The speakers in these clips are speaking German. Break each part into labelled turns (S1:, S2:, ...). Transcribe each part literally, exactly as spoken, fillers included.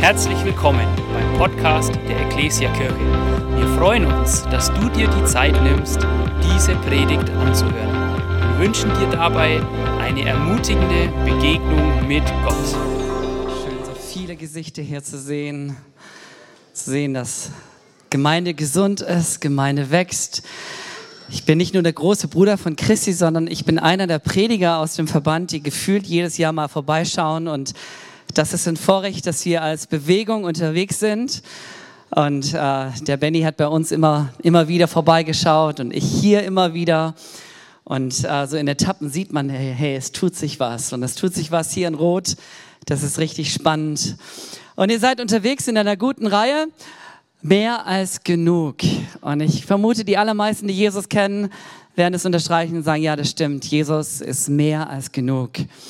S1: Herzlich willkommen beim Podcast der Ecclesia Kirche. Wir freuen uns, dass du dir die Zeit nimmst, diese Predigt anzuhören. Wir wünschen dir dabei eine ermutigende Begegnung mit Gott.
S2: Schön, so viele Gesichter hier zu sehen, zu sehen, dass Gemeinde gesund ist, Gemeinde wächst. Ich bin nicht nur der große Bruder von Christi, sondern ich bin einer der Prediger aus dem Verband, die gefühlt jedes Jahr mal vorbeischauen, und das ist ein Vorrecht, dass wir als Bewegung unterwegs sind. Und äh, der Benny hat bei uns immer, immer wieder vorbeigeschaut und ich hier immer wieder. Und äh, so in Etappen sieht man, hey, hey, es tut sich was. Und es tut sich was hier in Rot. Das ist richtig spannend. Und ihr seid unterwegs in einer guten Reihe. Mehr als genug. Und ich vermute, die allermeisten, die Jesus kennen, werden es unterstreichen und sagen, ja, das stimmt. Jesus ist mehr als genug.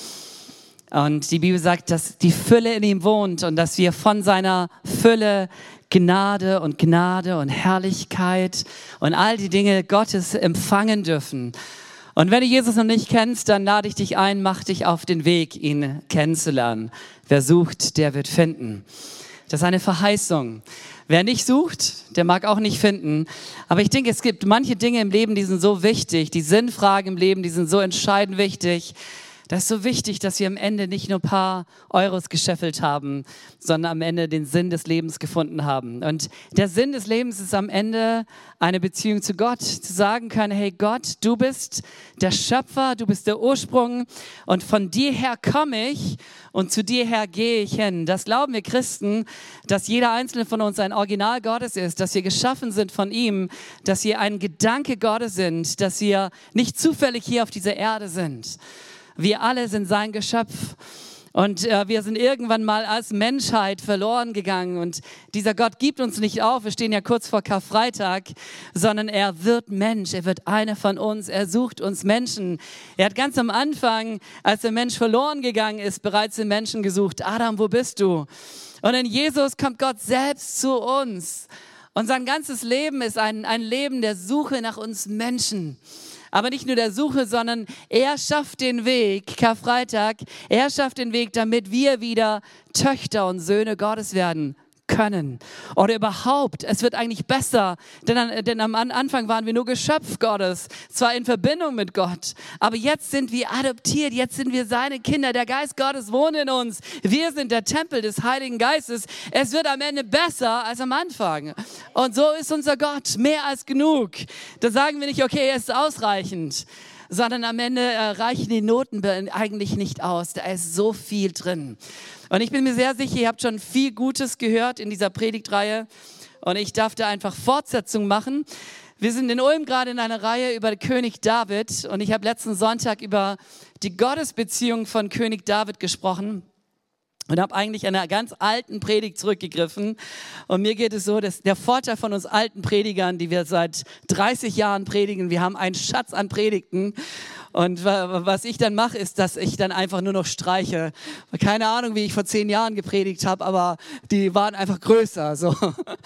S2: Und die Bibel sagt, dass die Fülle in ihm wohnt und dass wir von seiner Fülle Gnade und Gnade und Herrlichkeit und all die Dinge Gottes empfangen dürfen. Und wenn du Jesus noch nicht kennst, dann lade ich dich ein, mach dich auf den Weg, ihn kennenzulernen. Wer sucht, der wird finden. Das ist eine Verheißung. Wer nicht sucht, der mag auch nicht finden. Aber ich denke, es gibt manche Dinge im Leben, die sind so wichtig. Die Sinnfragen im Leben, die sind so entscheidend wichtig. Das ist so wichtig, dass wir am Ende nicht nur ein paar Euros gescheffelt haben, sondern am Ende den Sinn des Lebens gefunden haben. Und der Sinn des Lebens ist am Ende eine Beziehung zu Gott. Zu sagen können, hey Gott, du bist der Schöpfer, du bist der Ursprung und von dir her komme ich und zu dir her gehe ich hin. Das glauben wir Christen, dass jeder einzelne von uns ein Original Gottes ist, dass wir geschaffen sind von ihm, dass wir ein Gedanke Gottes sind, dass wir nicht zufällig hier auf dieser Erde sind. Wir alle sind sein Geschöpf und äh, wir sind irgendwann mal als Menschheit verloren gegangen und dieser Gott gibt uns nicht auf, wir stehen ja kurz vor Karfreitag, sondern er wird Mensch, er wird einer von uns, er sucht uns Menschen. Er hat ganz am Anfang, als der Mensch verloren gegangen ist, bereits den Menschen gesucht. Adam, wo bist du? Und in Jesus kommt Gott selbst zu uns und sein ganzes Leben ist ein, ein Leben der Suche nach uns Menschen. Aber nicht nur der Suche, sondern er schafft den Weg, Karfreitag, er schafft den Weg, damit wir wieder Töchter und Söhne Gottes werden können. Oder überhaupt, es wird eigentlich besser, denn, denn am Anfang waren wir nur Geschöpf Gottes, zwar in Verbindung mit Gott, aber jetzt sind wir adoptiert, jetzt sind wir seine Kinder, der Geist Gottes wohnt in uns, wir sind der Tempel des Heiligen Geistes, es wird am Ende besser als am Anfang. Und so ist unser Gott mehr als genug. Da sagen wir nicht, okay, er ist ausreichend, sondern am Ende äh, reichen die Noten eigentlich nicht aus, da ist so viel drin. Und ich bin mir sehr sicher, ihr habt schon viel Gutes gehört in dieser Predigtreihe und ich darf da einfach Fortsetzung machen. Wir sind in Ulm gerade in einer Reihe über König David und ich habe letzten Sonntag über die Gottesbeziehung von König David gesprochen und habe eigentlich einer ganz alten Predigt zurückgegriffen. Und mir geht es so, dass der Vorteil von uns alten Predigern, die wir seit dreißig Jahren predigen, wir haben einen Schatz an Predigten. Und was ich dann mache, ist, dass ich dann einfach nur noch streiche. Keine Ahnung, wie ich vor zehn Jahren gepredigt habe, aber die waren einfach größer. So.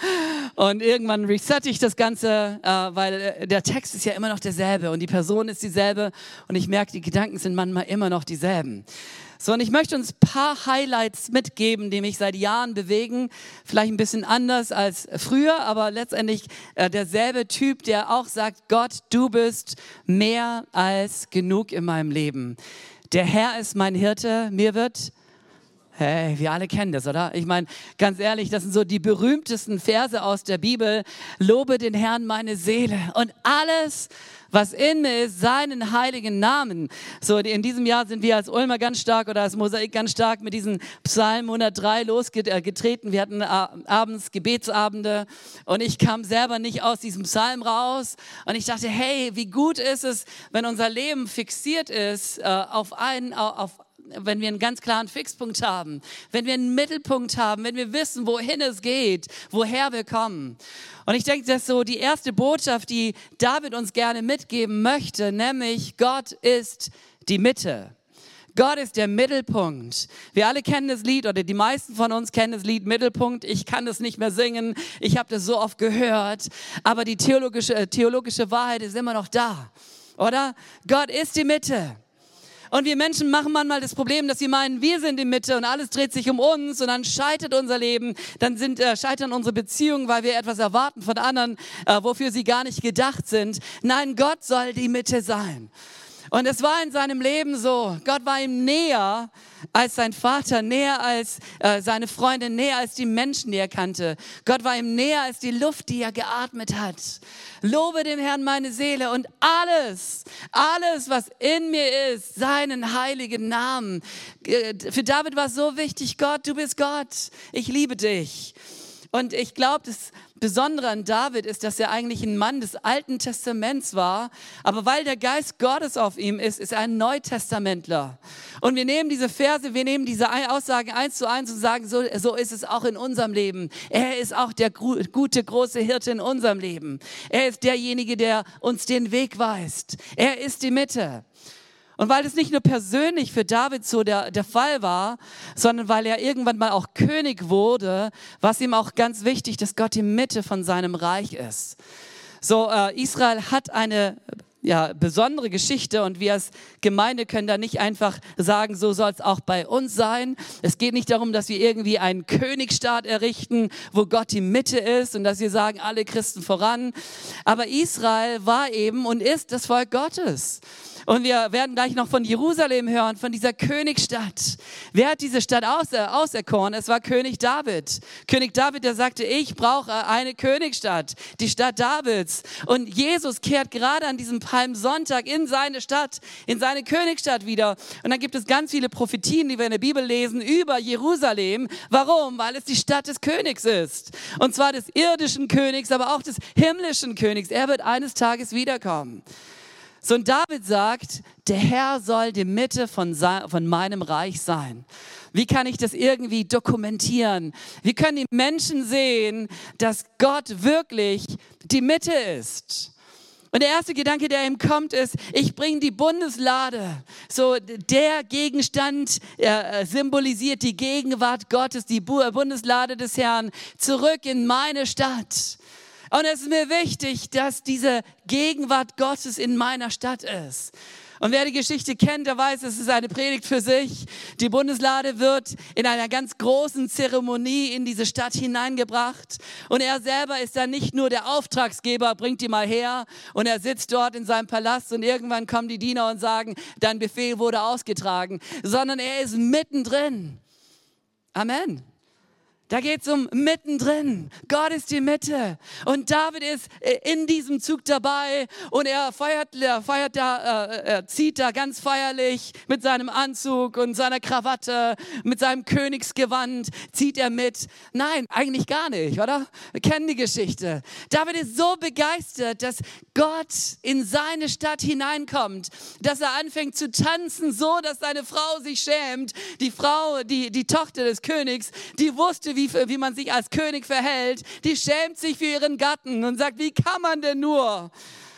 S2: Und irgendwann resette ich das Ganze, weil der Text ist ja immer noch derselbe und die Person ist dieselbe. Und ich merke, die Gedanken sind manchmal immer noch dieselben. So, und ich möchte uns ein paar Highlights mitgeben, die mich seit Jahren bewegen. Vielleicht ein bisschen anders als früher, aber letztendlich äh, derselbe Typ, der auch sagt, Gott, du bist mehr als genug in meinem Leben. Der Herr ist mein Hirte, mir wird... Hey, wir alle kennen das, oder? Ich meine, ganz ehrlich, das sind so die berühmtesten Verse aus der Bibel. Lobe den Herrn meine Seele und alles, was in mir ist, seinen heiligen Namen. So, in diesem Jahr sind wir als Ulmer ganz stark oder als Mosaik ganz stark mit diesem Psalm hundertdrei losgetreten. Wir hatten abends Gebetsabende und ich kam selber nicht aus diesem Psalm raus. Und ich dachte, hey, wie gut ist es, wenn unser Leben fixiert ist auf einen, auf wenn wir einen ganz klaren Fixpunkt haben, wenn wir einen Mittelpunkt haben, wenn wir wissen, wohin es geht, woher wir kommen. Und ich denke, das ist so die erste Botschaft, die David uns gerne mitgeben möchte, nämlich Gott ist die Mitte. Gott ist der Mittelpunkt. Wir alle kennen das Lied oder die meisten von uns kennen das Lied Mittelpunkt. Ich kann das nicht mehr singen. Ich habe das so oft gehört. Aber die theologische, theologische Wahrheit ist immer noch da, oder? Gott ist die Mitte. Und wir Menschen machen manchmal das Problem, dass wir meinen, wir sind in Mitte und alles dreht sich um uns und dann scheitert unser Leben, dann sind, äh, scheitern unsere Beziehungen, weil wir etwas erwarten von anderen, äh, wofür sie gar nicht gedacht sind. Nein, Gott soll die Mitte sein. Und es war in seinem Leben so, Gott war ihm näher als sein Vater, näher als äh, seine Freunde, näher als die Menschen, die er kannte. Gott war ihm näher als die Luft, die er geatmet hat. Lobe den Herrn meine Seele und alles, alles, was in mir ist, seinen heiligen Namen. Für David war es so wichtig, Gott, du bist Gott, ich liebe dich. Und ich glaube, das Besondere an David ist, dass er eigentlich ein Mann des Alten Testaments war, aber weil der Geist Gottes auf ihm ist, ist er ein Neutestamentler. Und wir nehmen diese Verse, wir nehmen diese Aussagen eins zu eins und sagen, so, so ist es auch in unserem Leben. Er ist auch der gute, große Hirte in unserem Leben. Er ist derjenige, der uns den Weg weist. Er ist die Mitte. Und weil es nicht nur persönlich für David so der, der Fall war, sondern weil er irgendwann mal auch König wurde, war es ihm auch ganz wichtig, dass Gott die Mitte von seinem Reich ist. So, äh, Israel hat eine ja, besondere Geschichte und wir als Gemeinde können da nicht einfach sagen, so soll es auch bei uns sein. Es geht nicht darum, dass wir irgendwie einen Königsstaat errichten, wo Gott die Mitte ist und dass wir sagen, alle Christen voran. Aber Israel war eben und ist das Volk Gottes. Und wir werden gleich noch von Jerusalem hören, von dieser Königsstadt. Wer hat diese Stadt auser, auserkoren? Es war König David. König David, der sagte, ich brauche eine Königsstadt, die Stadt Davids. Und Jesus kehrt gerade an diesem Palmsonntag in seine Stadt, in seine Königsstadt wieder. Und dann gibt es ganz viele Prophetien, die wir in der Bibel lesen, über Jerusalem. Warum? Weil es die Stadt des Königs ist. Und zwar des irdischen Königs, aber auch des himmlischen Königs. Er wird eines Tages wiederkommen. So, und David sagt, der Herr soll die Mitte von, von meinem Reich sein. Wie kann ich das irgendwie dokumentieren? Wie können die Menschen sehen, dass Gott wirklich die Mitte ist? Und der erste Gedanke, der ihm kommt, ist, ich bringe die Bundeslade. So, der Gegenstand äh, symbolisiert die Gegenwart Gottes, die Bundeslade des Herrn, zurück in meine Stadt. Und es ist mir wichtig, dass diese Gegenwart Gottes in meiner Stadt ist. Und wer die Geschichte kennt, der weiß, es ist eine Predigt für sich. Die Bundeslade wird in einer ganz großen Zeremonie in diese Stadt hineingebracht. Und er selber ist dann nicht nur der Auftragsgeber, bringt die mal her. Und er sitzt dort in seinem Palast und irgendwann kommen die Diener und sagen, dein Befehl wurde ausgetragen. Sondern er ist mittendrin. Amen. Da geht es um mittendrin. Gott ist die Mitte. Und David ist in diesem Zug dabei und er feiert, er feiert da, äh, er zieht da ganz feierlich mit seinem Anzug und seiner Krawatte, mit seinem Königsgewand, zieht er mit. Nein, eigentlich gar nicht, oder? Wir kennen die Geschichte. David ist so begeistert, dass Gott in seine Stadt hineinkommt, dass er anfängt zu tanzen, so dass seine Frau sich schämt. Die Frau, die, die Tochter des Königs, die wusste, wie Wie, wie man sich als König verhält, die schämt sich für ihren Gatten und sagt, wie kann man denn nur?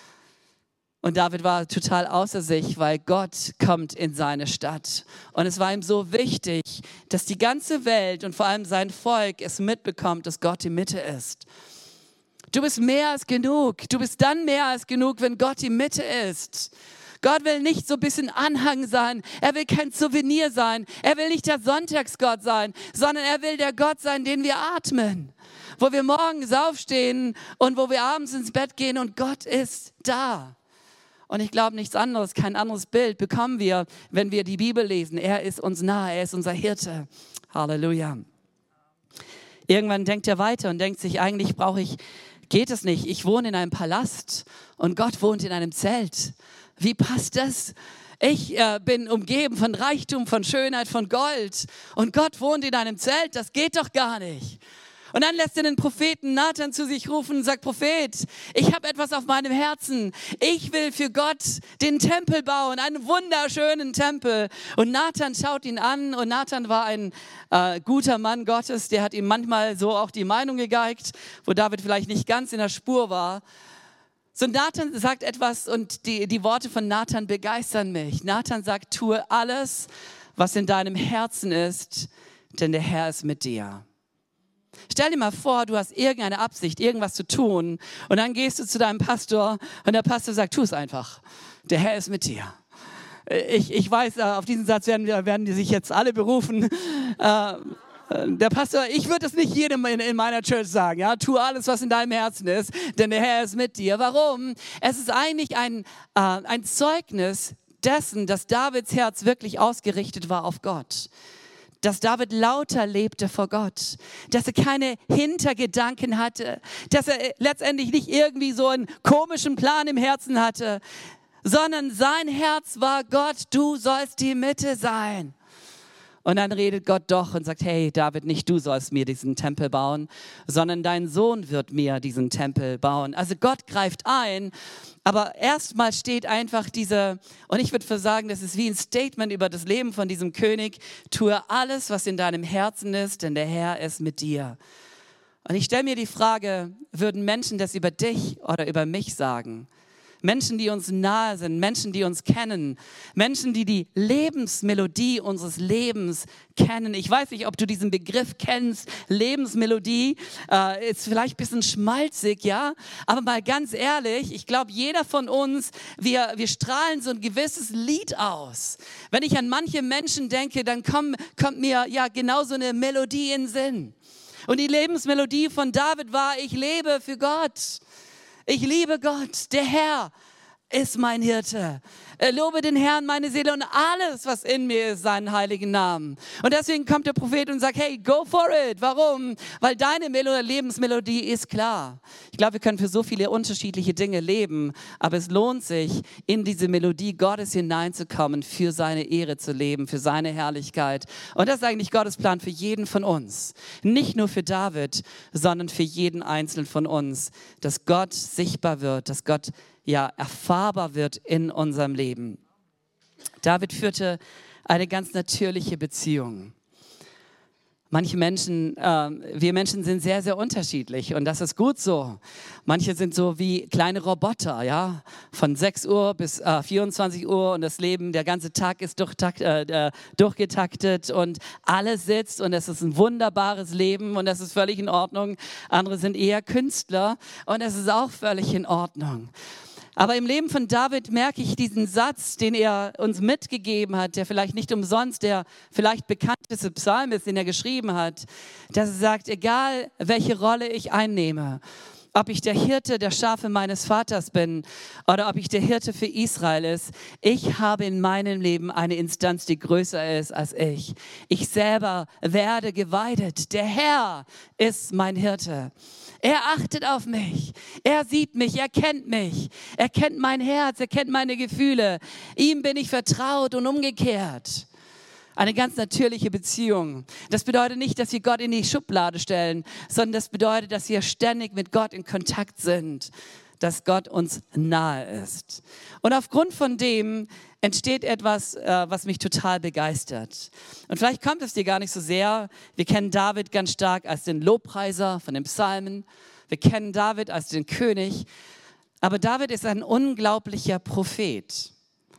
S2: Und David war total außer sich, weil Gott kommt in seine Stadt. Und es war ihm so wichtig, dass die ganze Welt und vor allem sein Volk es mitbekommt, dass Gott die Mitte ist. Du bist mehr als genug. Du bist dann mehr als genug, wenn Gott die Mitte ist. Gott will nicht so ein bisschen Anhang sein. Er will kein Souvenir sein. Er will nicht der Sonntagsgott sein, sondern er will der Gott sein, den wir atmen. Wo wir morgens aufstehen und wo wir abends ins Bett gehen und Gott ist da. Und ich glaube, nichts anderes, kein anderes Bild bekommen wir, wenn wir die Bibel lesen. Er ist uns nahe, er ist unser Hirte. Halleluja. Irgendwann denkt er weiter und denkt sich, eigentlich brauche ich, geht es nicht. Ich wohne in einem Palast und Gott wohnt in einem Zelt. Wie passt das? Ich äh, bin umgeben von Reichtum, von Schönheit, von Gold und Gott wohnt in einem Zelt, das geht doch gar nicht. Und dann lässt er den Propheten Nathan zu sich rufen und sagt, Prophet, ich habe etwas auf meinem Herzen. Ich will für Gott den Tempel bauen, einen wunderschönen Tempel. Und Nathan schaut ihn an und Nathan war ein äh, guter Mann Gottes, der hat ihm manchmal so auch die Meinung gegeigt, wo David vielleicht nicht ganz in der Spur war. So, Nathan sagt etwas und die, die Worte von Nathan begeistern mich. Nathan sagt, tue alles, was in deinem Herzen ist, denn der Herr ist mit dir. Stell dir mal vor, du hast irgendeine Absicht, irgendwas zu tun und dann gehst du zu deinem Pastor und der Pastor sagt, tu es einfach. Der Herr ist mit dir. ich, ich weiß, auf diesen Satz werden, werden die sich jetzt alle berufen. Äh, Der Pastor, ich würde es nicht jedem in, in meiner Church sagen, ja, tu alles, was in deinem Herzen ist, denn der Herr ist mit dir. Warum? Es ist eigentlich ein, äh, ein Zeugnis dessen, dass Davids Herz wirklich ausgerichtet war auf Gott. Dass David lauter lebte vor Gott, dass er keine Hintergedanken hatte, dass er letztendlich nicht irgendwie so einen komischen Plan im Herzen hatte, sondern sein Herz war Gott, du sollst die Mitte sein. Und dann redet Gott doch und sagt, hey David, nicht du sollst mir diesen Tempel bauen, sondern dein Sohn wird mir diesen Tempel bauen. Also Gott greift ein, aber erstmal steht einfach diese, und ich würde sagen, das ist wie ein Statement über das Leben von diesem König, tue alles, was in deinem Herzen ist, denn der Herr ist mit dir. Und ich stelle mir die Frage, würden Menschen das über dich oder über mich sagen? Menschen, die uns nahe sind, Menschen, die uns kennen, Menschen, die die Lebensmelodie unseres Lebens kennen. Ich weiß nicht, ob du diesen Begriff kennst, Lebensmelodie, äh, ist vielleicht ein bisschen schmalzig, ja, aber mal ganz ehrlich, ich glaube, jeder von uns, wir, wir strahlen so ein gewisses Lied aus. Wenn ich an manche Menschen denke, dann komm, kommt mir ja genau so eine Melodie in den Sinn. Und die Lebensmelodie von David war, ich lebe für Gott. Ich liebe Gott, der Herr ist mein Hirte. Lobe den Herrn, meine Seele und alles, was in mir ist, seinen heiligen Namen. Und deswegen kommt der Prophet und sagt, hey, go for it. Warum? Weil deine Melo- Lebensmelodie ist klar. Ich glaube, wir können für so viele unterschiedliche Dinge leben, aber es lohnt sich, in diese Melodie Gottes hineinzukommen, für seine Ehre zu leben, für seine Herrlichkeit. Und das ist eigentlich Gottes Plan für jeden von uns. Nicht nur für David, sondern für jeden Einzelnen von uns, dass Gott sichtbar wird, dass Gott ja erfahrbar wird in unserem Leben. David führte eine ganz natürliche Beziehung. Manche Menschen, äh, wir Menschen sind sehr, sehr unterschiedlich und das ist gut so. Manche sind so wie kleine Roboter, ja, von sechs Uhr bis äh, vierundzwanzig Uhr und das Leben, der ganze Tag ist durchtakt, äh, durchgetaktet und alles sitzt und es ist ein wunderbares Leben und das ist völlig in Ordnung. Andere sind eher Künstler und es ist auch völlig in Ordnung. Aber im Leben von David merke ich diesen Satz, den er uns mitgegeben hat, der vielleicht nicht umsonst der vielleicht bekannteste Psalm ist, den er geschrieben hat, dass er sagt, egal welche Rolle ich einnehme, ob ich der Hirte der Schafe meines Vaters bin oder ob ich der Hirte für Israel ist, ich habe in meinem Leben eine Instanz, die größer ist als ich. Ich selber werde geweidet. Der Herr ist mein Hirte. Er achtet auf mich. Er sieht mich. Er kennt mich. Er kennt mein Herz. Er kennt meine Gefühle. Ihm bin ich vertraut und umgekehrt. Eine ganz natürliche Beziehung. Das bedeutet nicht, dass wir Gott in die Schublade stellen, sondern das bedeutet, dass wir ständig mit Gott in Kontakt sind, dass Gott uns nahe ist. Und aufgrund von dem entsteht etwas, was mich total begeistert. Und vielleicht kommt es dir gar nicht so sehr. Wir kennen David ganz stark als den Lobpreiser von den Psalmen. Wir kennen David als den König. Aber David ist ein unglaublicher Prophet.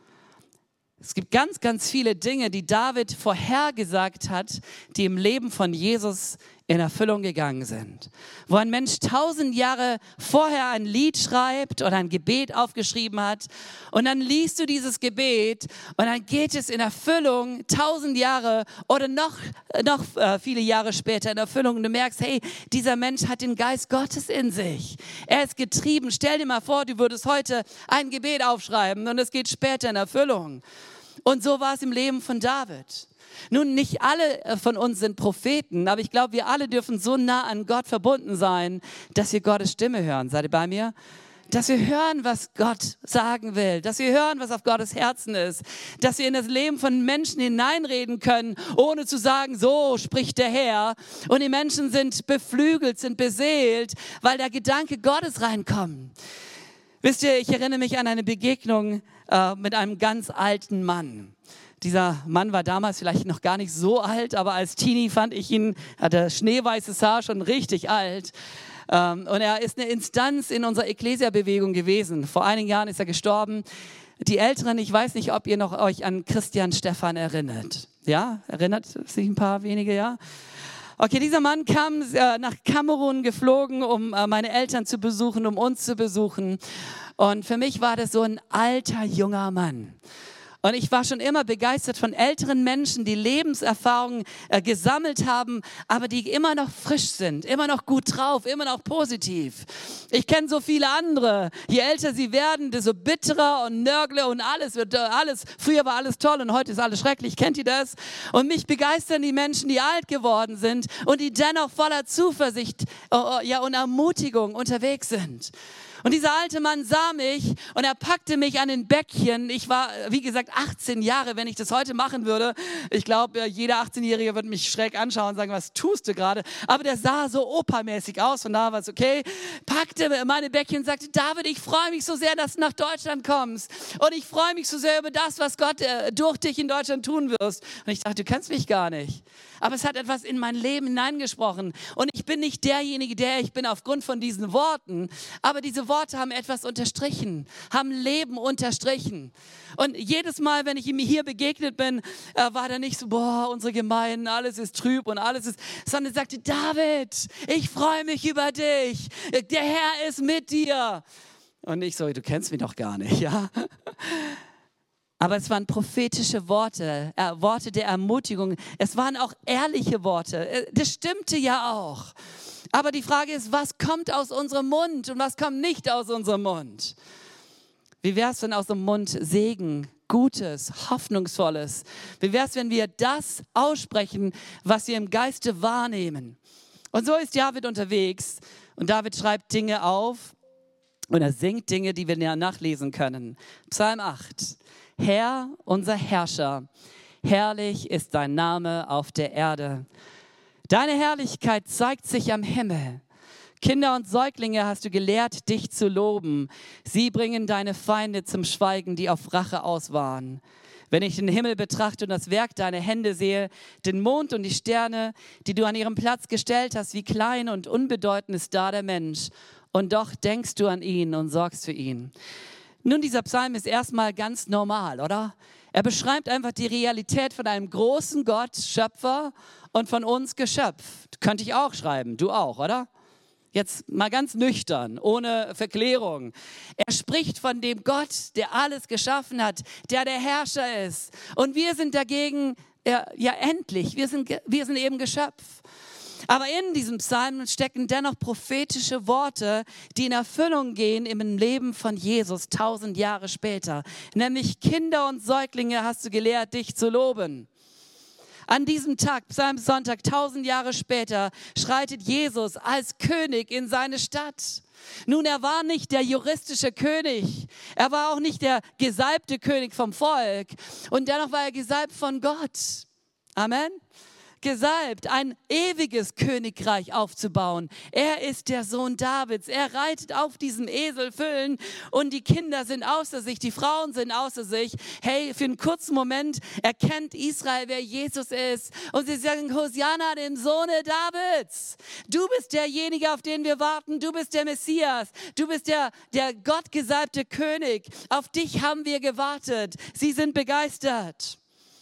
S2: Es gibt ganz, ganz viele Dinge, die David vorhergesagt hat, die im Leben von Jesus in Erfüllung gegangen sind. Wo ein Mensch tausend Jahre vorher ein Lied schreibt oder ein Gebet aufgeschrieben hat und dann liest du dieses Gebet und dann geht es in Erfüllung tausend Jahre oder noch, noch äh, viele Jahre später in Erfüllung und du merkst, hey, dieser Mensch hat den Geist Gottes in sich. Er ist getrieben. Stell dir mal vor, du würdest heute ein Gebet aufschreiben und es geht später in Erfüllung. Und so war es im Leben von David. Nun, nicht alle von uns sind Propheten, aber ich glaube, wir alle dürfen so nah an Gott verbunden sein, dass wir Gottes Stimme hören. Seid ihr bei mir? Dass wir hören, was Gott sagen will, dass wir hören, was auf Gottes Herzen ist, dass wir in das Leben von Menschen hineinreden können, ohne zu sagen, so spricht der Herr. Und die Menschen sind beflügelt, sind beseelt, weil der Gedanke Gottes reinkommt. Wisst ihr, ich erinnere mich an eine Begegnung äh, mit einem ganz alten Mann. Dieser Mann war damals vielleicht noch gar nicht so alt, aber als Teenie fand ich ihn, hatte schneeweißes Haar, schon richtig alt. Ähm, und er ist eine Instanz in unserer Ecclesia-Bewegung gewesen. Vor einigen Jahren ist er gestorben. Die Älteren, ich weiß nicht, ob ihr noch euch an Christian Stephan erinnert. Ja, erinnert sich ein paar wenige, ja? Okay, dieser Mann kam äh, nach Kamerun geflogen, um äh, meine Eltern zu besuchen, um uns zu besuchen. Und für mich war das so ein alter, junger Mann. Und ich war schon immer begeistert von älteren Menschen, die Lebenserfahrungen äh, gesammelt haben, aber die immer noch frisch sind, immer noch gut drauf, immer noch positiv. Ich kenne so viele andere. Je älter sie werden, desto bitterer und nörgler und alles wird alles. Früher war alles toll und heute ist alles schrecklich. Kennt ihr das? Und mich begeistern die Menschen, die alt geworden sind und die dennoch voller Zuversicht uh, ja, und Ermutigung unterwegs sind. Und dieser alte Mann sah mich und er packte mich an den Bäckchen. Ich war, wie gesagt, achtzehn Jahre, wenn ich das heute machen würde. Ich glaube, jeder achtzehnjährige würde mich schräg anschauen und sagen, was tust du gerade? Aber der sah so opermäßig aus. Von da war es okay. Packte meine Bäckchen und sagte, David, ich freue mich so sehr, dass du nach Deutschland kommst. Und ich freue mich so sehr über das, was Gott äh, durch dich in Deutschland tun wirst. Und ich dachte, du kennst mich gar nicht. Aber es hat etwas in mein Leben hineingesprochen. Und ich bin nicht derjenige, der ich bin aufgrund von diesen Worten. Aber diese Worte haben etwas unterstrichen, haben Leben unterstrichen. Und jedes Mal, wenn ich ihm hier begegnet bin, äh, war er nicht so, boah, unsere Gemeinden, alles ist trüb und alles ist, sondern er sagte, David, ich freue mich über dich. Der Herr ist mit dir. Und ich so, du kennst mich doch gar nicht, ja? Aber es waren prophetische Worte, äh, Worte der Ermutigung. Es waren auch ehrliche Worte. Das stimmte ja auch. Aber die Frage ist, was kommt aus unserem Mund und was kommt nicht aus unserem Mund? Wie wäre es, wenn aus dem Mund Segen, Gutes, Hoffnungsvolles? Wie wäre es, wenn wir das aussprechen, was wir im Geiste wahrnehmen? Und so ist David unterwegs. Und David schreibt Dinge auf und er singt Dinge, die wir nachlesen können. Psalm acht. Herr, unser Herrscher, herrlich ist dein Name auf der Erde. Deine Herrlichkeit zeigt sich am Himmel. Kinder und Säuglinge hast du gelehrt, dich zu loben. Sie bringen deine Feinde zum Schweigen, die auf Rache auswahren. Wenn ich den Himmel betrachte und das Werk deiner Hände sehe, den Mond und die Sterne, die du an ihrem Platz gestellt hast, wie klein und unbedeutend ist da der Mensch. Und doch denkst du an ihn und sorgst für ihn. Nun, dieser Psalm ist erstmal ganz normal, oder? Er beschreibt einfach die Realität von einem großen Gott, Schöpfer und von uns Geschöpf. Könnte ich auch schreiben, du auch, oder? Jetzt mal ganz nüchtern, ohne Verklärung. Er spricht von dem Gott, der alles geschaffen hat, der der Herrscher ist. Und wir sind dagegen, ja, ja endlich, wir sind, wir sind eben Geschöpf. Aber in diesem Psalm stecken dennoch prophetische Worte, die in Erfüllung gehen im Leben von Jesus tausend Jahre später. Nämlich Kinder und Säuglinge hast du gelehrt, dich zu loben. An diesem Tag, Psalmsonntag, tausend Jahre später, schreitet Jesus als König in seine Stadt. Nun, er war nicht der juristische König. Er war auch nicht der gesalbte König vom Volk. Und dennoch war er gesalbt von Gott. Amen. Gesalbt, ein ewiges Königreich aufzubauen. Er ist der Sohn Davids. Er reitet auf diesem Esel Füllen und die Kinder sind außer sich, die Frauen sind außer sich. Hey, für einen kurzen Moment erkennt Israel, wer Jesus ist. Und sie sagen, Hosianna, dem Sohne Davids. Du bist derjenige, auf den wir warten. Du bist der Messias. Du bist der, der gottgesalbte König. Auf dich haben wir gewartet. Sie sind begeistert.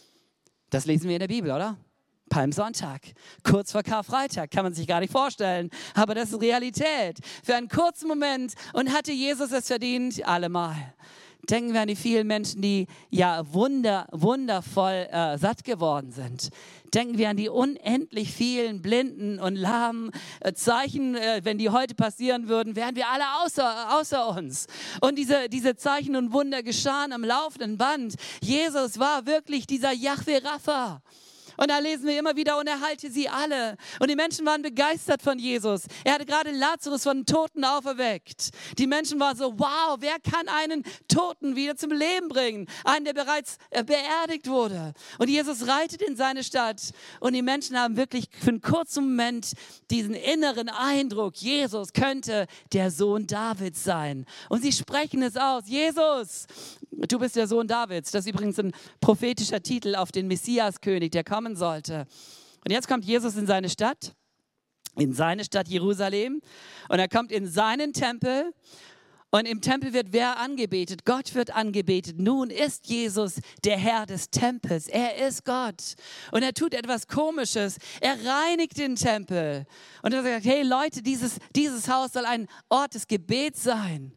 S2: Das lesen wir in der Bibel, oder? Palmsonntag, kurz vor Karfreitag, kann man sich gar nicht vorstellen, aber das ist Realität. Für einen kurzen Moment und hatte Jesus es verdient, allemal. Denken wir an die vielen Menschen, die ja wunder, wundervoll äh, satt geworden sind. Denken wir an die unendlich vielen Blinden und lahmen äh, Zeichen, äh, wenn die heute passieren würden, wären wir alle außer, außer uns. Und diese, diese Zeichen und Wunder geschahen am laufenden Band. Jesus war wirklich dieser Jahwe Rapha. Und da lesen wir immer wieder, und er heilte sie alle. Und die Menschen waren begeistert von Jesus. Er hatte gerade Lazarus von den Toten auferweckt. Die Menschen waren so, wow, wer kann einen Toten wieder zum Leben bringen? Einen, der bereits beerdigt wurde. Und Jesus reitet in seine Stadt. Und die Menschen haben wirklich für einen kurzen Moment diesen inneren Eindruck, Jesus könnte der Sohn Davids sein. Und sie sprechen es aus. Jesus, du bist der Sohn Davids. Das ist übrigens ein prophetischer Titel auf den Messiaskönig, der kommen sollte. Und jetzt kommt Jesus in seine Stadt, in seine Stadt Jerusalem. Und er kommt in seinen Tempel. Und im Tempel wird wer angebetet? Gott wird angebetet. Nun ist Jesus der Herr des Tempels. Er ist Gott. Und er tut etwas Komisches. Er reinigt den Tempel. Und er sagt, hey Leute, dieses, dieses Haus soll ein Ort des Gebets sein.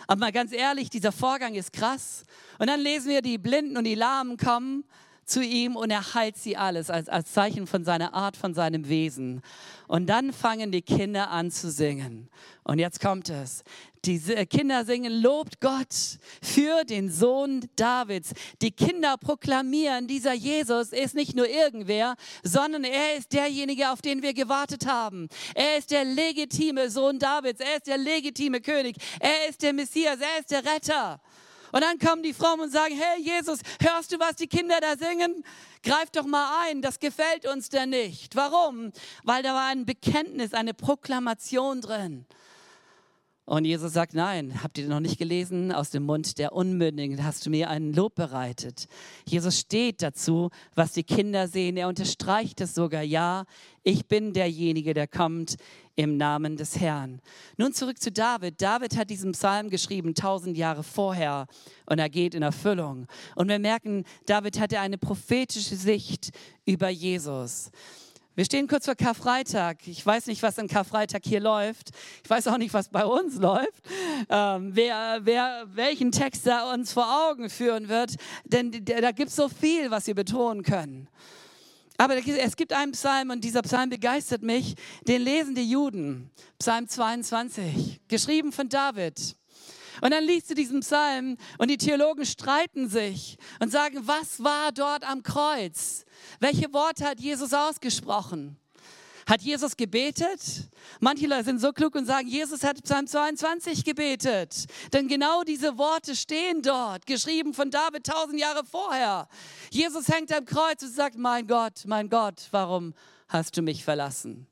S2: Aber mal ganz ehrlich, dieser Vorgang ist krass. Und dann lesen wir, die Blinden und die Lahmen kommen zu ihm und er heilt sie alles als, als Zeichen von seiner Art, von seinem Wesen. Und dann fangen die Kinder an zu singen. Und jetzt kommt es. Die Kinder singen, lobt Gott für den Sohn Davids. Die Kinder proklamieren, dieser Jesus ist nicht nur irgendwer, sondern er ist derjenige, auf den wir gewartet haben. Er ist der legitime Sohn Davids, er ist der legitime König, er ist der Messias, er ist der Retter. Und dann kommen die Frauen und sagen, hey Jesus, hörst du, was die Kinder da singen? Greif doch mal ein, das gefällt uns denn nicht. Warum? Weil da war ein Bekenntnis, eine Proklamation drin. Und Jesus sagt, nein, habt ihr noch nicht gelesen? Aus dem Mund der Unmündigen hast du mir einen Lob bereitet. Jesus steht dazu, was die Kinder sehen. Er unterstreicht es sogar, ja, ich bin derjenige, der kommt im Namen des Herrn. Nun zurück zu David. David hat diesen Psalm geschrieben, tausend Jahre vorher, und er geht in Erfüllung. Und wir merken, David hatte eine prophetische Sicht über Jesus. Wir stehen kurz vor Karfreitag. Ich weiß nicht, was an Karfreitag hier läuft. Ich weiß auch nicht, was bei uns läuft. Ähm, wer, wer welchen Text da uns vor Augen führen wird. Denn da gibt es so viel, was wir betonen können. Aber es gibt einen Psalm und dieser Psalm begeistert mich. Den lesen die Juden. Psalm zweiundzwanzig, geschrieben von David. Und dann liest du diesen Psalm und die Theologen streiten sich und sagen, was war dort am Kreuz? Welche Worte hat Jesus ausgesprochen? Hat Jesus gebetet? Manche Leute sind so klug und sagen, Jesus hat Psalm zweiundzwanzig gebetet. Denn genau diese Worte stehen dort, geschrieben von David tausend Jahre vorher. Jesus hängt am Kreuz und sagt, mein Gott, mein Gott, warum hast du mich verlassen?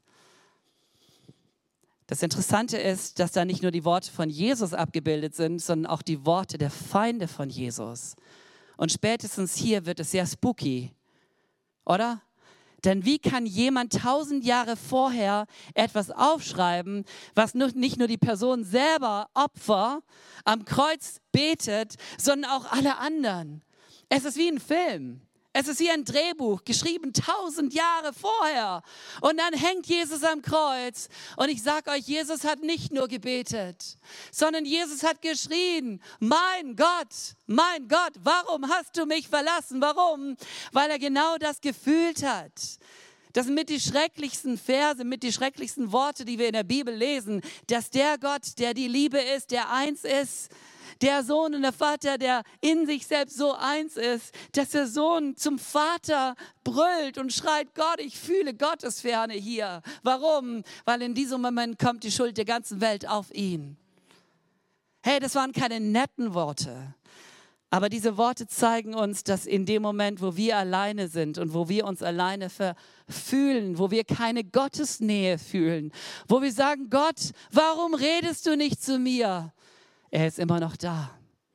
S2: Das Interessante ist, dass da nicht nur die Worte von Jesus abgebildet sind, sondern auch die Worte der Feinde von Jesus. Und spätestens hier wird es sehr spooky, oder? Denn wie kann jemand tausend Jahre vorher etwas aufschreiben, was nicht nur die Person selber, Opfer, am Kreuz betet, sondern auch alle anderen? Es ist wie ein Film. Es ist wie ein Drehbuch, geschrieben tausend Jahre vorher. Und dann hängt Jesus am Kreuz. Und ich sage euch, Jesus hat nicht nur gebetet, sondern Jesus hat geschrien, mein Gott, mein Gott, warum hast du mich verlassen? Warum? Weil er genau das gefühlt hat. Das sind mit die schrecklichsten Verse, mit die schrecklichsten Worte, die wir in der Bibel lesen, dass der Gott, der die Liebe ist, der eins ist, der Sohn und der Vater, der in sich selbst so eins ist, dass der Sohn zum Vater brüllt und schreit, Gott, ich fühle Gottesferne hier. Warum? Weil in diesem Moment kommt die Schuld der ganzen Welt auf ihn. Hey, das waren keine netten Worte. Aber diese Worte zeigen uns, dass in dem Moment, wo wir alleine sind und wo wir uns alleine fühlen, wo wir keine Gottesnähe fühlen, wo wir sagen, Gott, warum redest du nicht zu mir? Er ist immer noch da,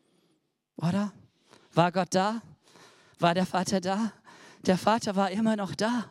S2: oder? War Gott da? War der Vater da? Der Vater war immer noch da.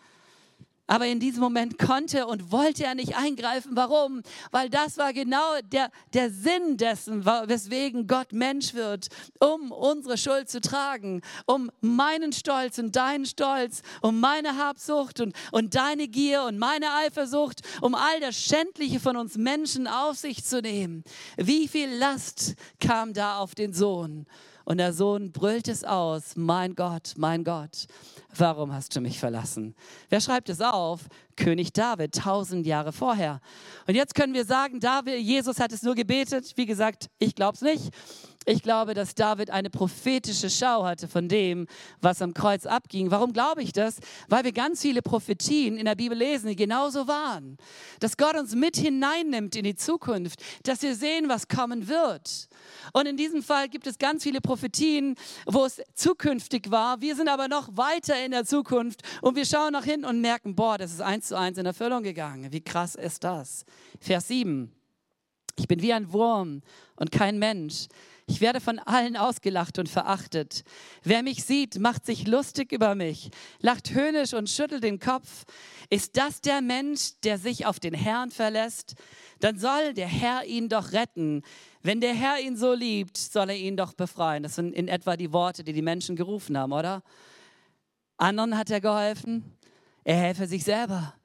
S2: Aber in diesem Moment konnte und wollte er nicht eingreifen. Warum? Weil das war genau der, der Sinn dessen, weswegen Gott Mensch wird, um unsere Schuld zu tragen, um meinen Stolz und deinen Stolz, um meine Habsucht und, und deine Gier und meine Eifersucht, um all das Schändliche von uns Menschen auf sich zu nehmen. Wie viel Last kam da auf den Sohn? Und der Sohn brüllt es aus, mein Gott, mein Gott, warum hast du mich verlassen? Wer schreibt es auf? König David, tausend Jahre vorher. Und jetzt können wir sagen, David, Jesus hat es nur gebetet. Wie gesagt, ich glaube es nicht. Ich glaube, dass David eine prophetische Schau hatte von dem, was am Kreuz abging. Warum glaube ich das? Weil wir ganz viele Prophetien in der Bibel lesen, die genauso waren. Dass Gott uns mit hineinnimmt in die Zukunft, dass wir sehen, was kommen wird. Und in diesem Fall gibt es ganz viele Prophetien, wo es zukünftig war. Wir sind aber noch weiter in der Zukunft und wir schauen nach hinten und merken, boah, das ist eins zu eins in Erfüllung gegangen. Wie krass ist das? Vers sieben. Ich bin wie ein Wurm und kein Mensch. Ich werde von allen ausgelacht und verachtet. Wer mich sieht, macht sich lustig über mich, lacht höhnisch und schüttelt den Kopf. Ist das der Mensch, der sich auf den Herrn verlässt? Dann soll der Herr ihn doch retten. Wenn der Herr ihn so liebt, soll er ihn doch befreien. Das sind in etwa die Worte, die die Menschen gerufen haben, oder? Anderen hat er geholfen. Er helfe sich selber.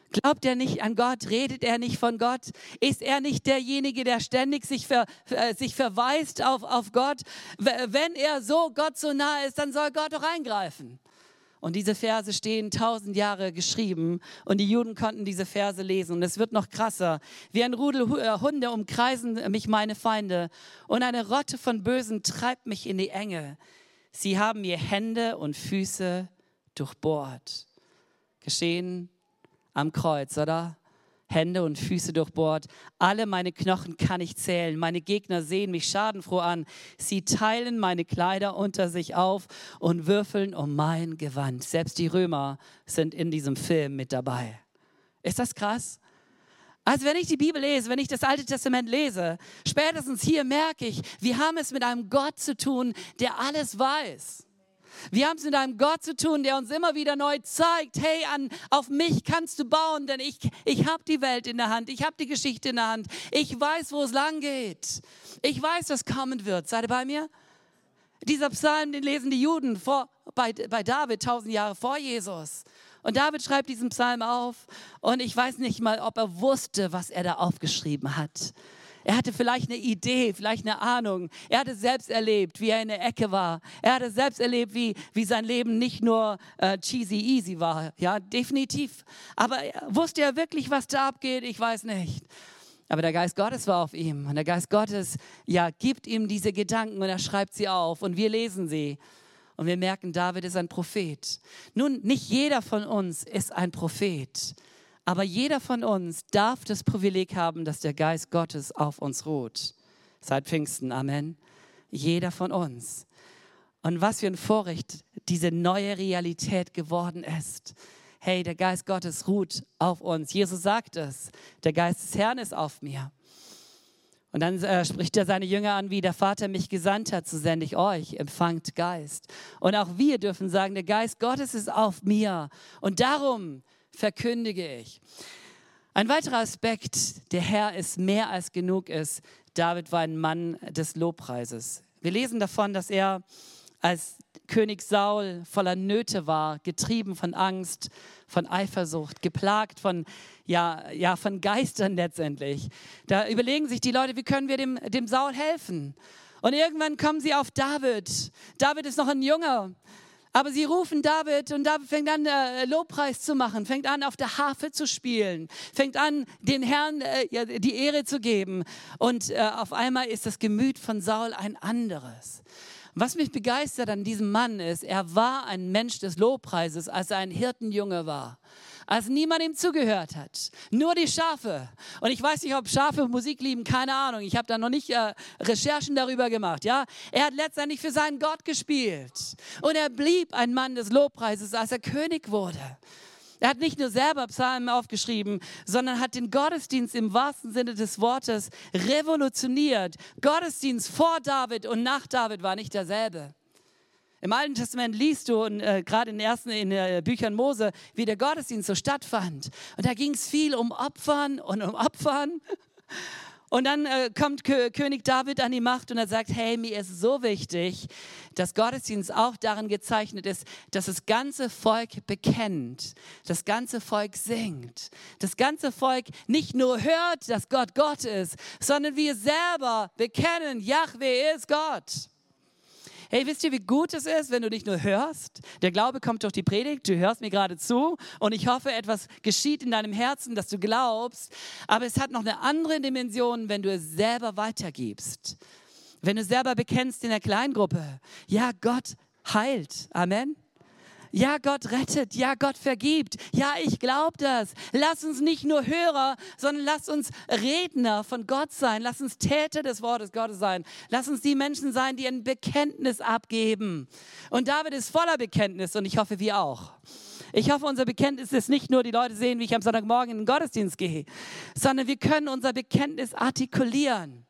S2: Glaubt er nicht an Gott? Redet er nicht von Gott? Ist er nicht derjenige, der ständig sich, ver, äh, sich verweist auf, auf Gott? Wenn er so Gott so nah ist, dann soll Gott doch eingreifen. Und diese Verse stehen tausend Jahre geschrieben und die Juden konnten diese Verse lesen. Und es wird noch krasser. Wie ein Rudel Hunde umkreisen mich meine Feinde und eine Rotte von Bösen treibt mich in die Enge. Sie haben mir Hände und Füße durchbohrt. Geschehen am Kreuz, oder? Hände und Füße durchbohrt. Alle meine Knochen kann ich zählen. Meine Gegner sehen mich schadenfroh an. Sie teilen meine Kleider unter sich auf und würfeln um mein Gewand. Selbst die Römer sind in diesem Film mit dabei. Ist das krass? Also wenn ich die Bibel lese, wenn ich das Alte Testament lese, spätestens hier merke ich, wir haben es mit einem Gott zu tun, der alles weiß. Wir haben es mit einem Gott zu tun, der uns immer wieder neu zeigt, hey, an, auf mich kannst du bauen, denn ich, ich habe die Welt in der Hand, ich habe die Geschichte in der Hand, ich weiß, wo es lang geht, ich weiß, was kommen wird. Seid ihr bei mir? Dieser Psalm, den lesen die Juden vor, bei, bei David tausend Jahre vor Jesus. Und David schreibt diesen Psalm auf und ich weiß nicht mal, ob er wusste, was er da aufgeschrieben hat. Er hatte vielleicht eine Idee, vielleicht eine Ahnung. Er hatte selbst erlebt, wie er in der Ecke war. Er hatte selbst erlebt, wie, wie sein Leben nicht nur äh, cheesy easy war. Ja, definitiv. Aber wusste er wirklich, was da abgeht? Ich weiß nicht. Aber der Geist Gottes war auf ihm. Und der Geist Gottes, ja, gibt ihm diese Gedanken und er schreibt sie auf. Und wir lesen sie. Und wir merken, David ist ein Prophet. Nun, nicht jeder von uns ist ein Prophet. Aber jeder von uns darf das Privileg haben, dass der Geist Gottes auf uns ruht. Seit Pfingsten, Amen. Jeder von uns. Und was für ein Vorrecht diese neue Realität geworden ist. Hey, der Geist Gottes ruht auf uns. Jesus sagt es, der Geist des Herrn ist auf mir. Und dann äh, spricht er seine Jünger an, wie der Vater mich gesandt hat, so sende ich euch, empfangt Geist. Und auch wir dürfen sagen, der Geist Gottes ist auf mir. Und darum verkündige ich. Ein weiterer Aspekt, der Herr ist mehr als genug ist. David war ein Mann des Lobpreises. Wir lesen davon, dass er als König Saul voller Nöte war, getrieben von Angst, von Eifersucht, geplagt von, ja, ja, von Geistern letztendlich. Da überlegen sich die Leute, wie können wir dem, dem Saul helfen? Und irgendwann kommen sie auf David. David ist noch ein Junger. Aber sie rufen David und David fängt an, äh, Lobpreis zu machen, fängt an, auf der Harfe zu spielen, fängt an, den Herrn äh, ja, die Ehre zu geben. Und äh, auf einmal ist das Gemüt von Saul ein anderes. Was mich begeistert an diesem Mann ist, er war ein Mensch des Lobpreises, als er ein Hirtenjunge war. Als niemand ihm zugehört hat. Nur die Schafe. Und ich weiß nicht, ob Schafe Musik lieben, keine Ahnung. Ich habe da noch nicht äh, Recherchen darüber gemacht. Ja? Er hat letztendlich für seinen Gott gespielt. Und er blieb ein Mann des Lobpreises, als er König wurde. Er hat nicht nur selber Psalmen aufgeschrieben, sondern hat den Gottesdienst im wahrsten Sinne des Wortes revolutioniert. Gottesdienst vor David und nach David war nicht derselbe. Im Alten Testament liest du, und, äh, gerade in den ersten in, äh, Büchern Mose, wie der Gottesdienst so stattfand. Und da ging es viel um Opfern und um Opfern. Und dann äh, kommt Kö- König David an die Macht und er sagt, hey, mir ist so wichtig, dass Gottesdienst auch darin gezeichnet ist, dass das ganze Volk bekennt, das ganze Volk singt, das ganze Volk nicht nur hört, dass Gott Gott ist, sondern wir selber bekennen, Jahwe ist Gott. Hey, wisst ihr, wie gut es ist, wenn du nicht nur hörst? Der Glaube kommt durch die Predigt, du hörst mir gerade zu und ich hoffe, etwas geschieht in deinem Herzen, dass du glaubst. Aber es hat noch eine andere Dimension, wenn du es selber weitergibst. Wenn du selber bekennst in der Kleingruppe. Ja, Gott heilt. Amen. Ja, Gott rettet. Ja, Gott vergibt. Ja, ich glaube das. Lass uns nicht nur Hörer, sondern lass uns Redner von Gott sein. Lass uns Täter des Wortes Gottes sein. Lass uns die Menschen sein, die ein Bekenntnis abgeben. Und David ist voller Bekenntnis und ich hoffe, wir auch. Ich hoffe, unser Bekenntnis ist nicht nur, die Leute sehen, wie ich am Sonntagmorgen in den Gottesdienst gehe, sondern wir können unser Bekenntnis artikulieren.